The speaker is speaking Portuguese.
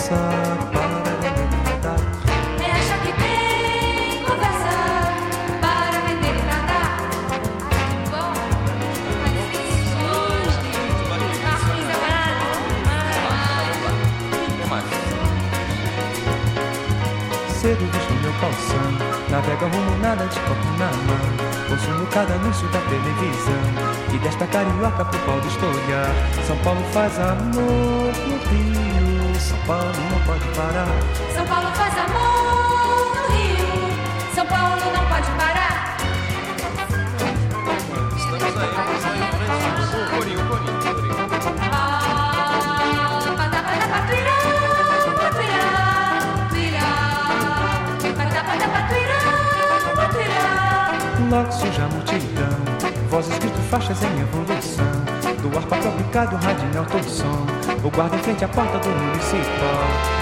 conversa para vender e nadar. É achar que tem conversa para vender e nadar. Bom, mas isso cedo visto meu calção, navega rumo nada de copo na mão. Consumo cada anúncio da televisão e desta carioca pro Paulo estourar. São Paulo faz amor no Rio, São Paulo não pode parar. São Paulo faz amor no Rio, São Paulo não pode parar. Estamos aí, corinho. Logo surge a multidão, vozes, grito, faixas em evolução. Do ar para o rádio em alto som, o guarda em frente à porta do municipal.